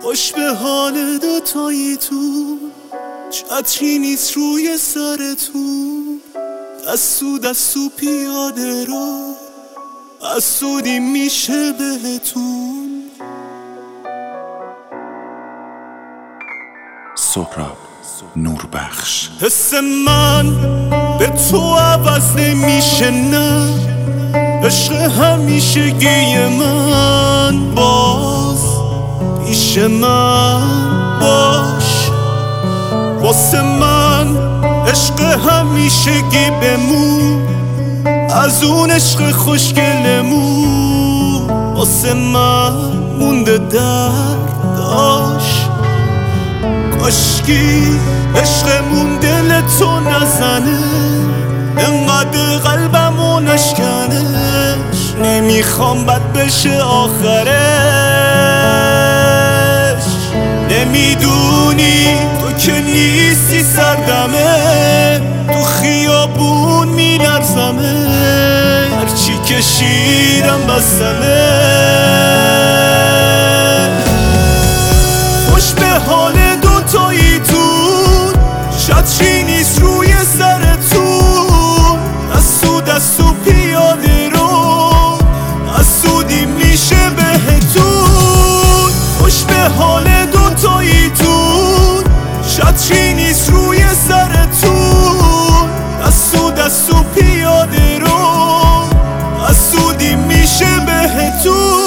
خوش به حال دوتاییتون، چتری نیست روی سرتون، دستو پیاده رو حسودی میشه بهتون. سهراب نوربخش. حس من به تو عوض نمیشه، نه عشق همیشگی من، باز پیش من باش. واسه من عشق همیشگی بمون، از اون عشق خوشگلمون واسه من مونده درداش. کاشکی عشقمون دل تو نزنه، انقدر قلبمو نشکنش، نمیخوام بد بشه آخرش. نمیدونی تو که نیستی سردمه، تو خیابون میلرزمه، هرچی کشیدم بسمه. خوش به حال دوتاییتون، چتری نیست روی سرتون، دستو پیاده رو حسودی میشه بهتون. خوش به حال دوتاییتون، چتری نیست روی سرتون، دستو پیاده رو حسودی میشه بهتون.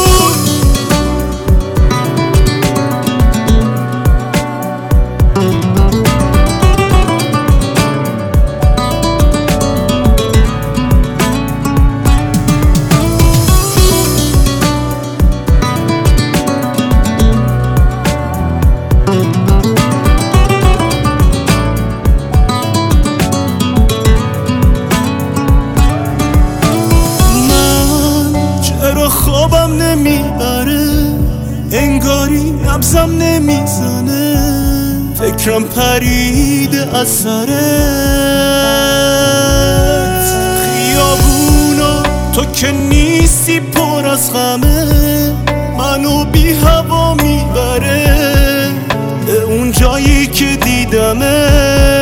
خوابم نمیبره، انگاری نبضم نمیزنه، فکرم پریده از سرت. خیابونا تو که نیستی پر از غمه، منو بی هوا میبره به اون جایی که دیدمه.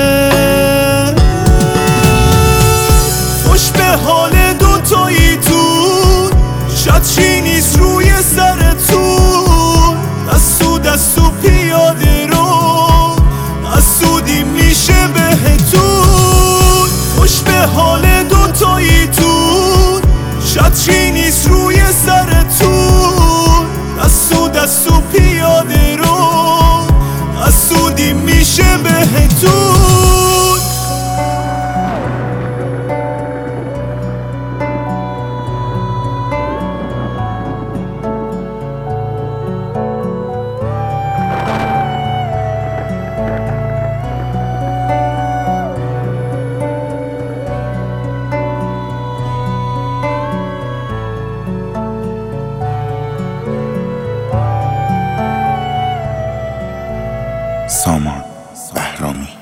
خوش به حال دوتاییتون، چتری نیست روی سرتون، دستو پیاده رو حسودی میشه بهتون. خوش به حال دوتاییتون، چتری نیست روی سرتون، دستو پیاده رو حسودی میشه بهتون. سامان بهرامی.